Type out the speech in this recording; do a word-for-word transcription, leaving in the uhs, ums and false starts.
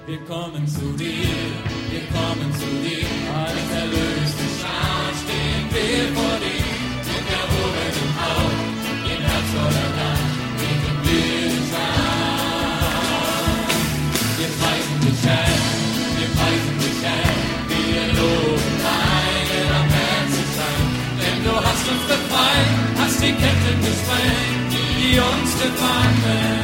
Wir kommen zu dir, wir kommen zu dir, als erlöste Schar stehen wir vor dir, mit erhobenem Haupt, im Herz voller Dank, beten wir dich an. Wir preisen dich, Herr, wir preisen dich, Herr, wir loben deinen Barmherzigkeit, denn du hast uns befreit, hast die Ketten gesprengt, die uns gefangen.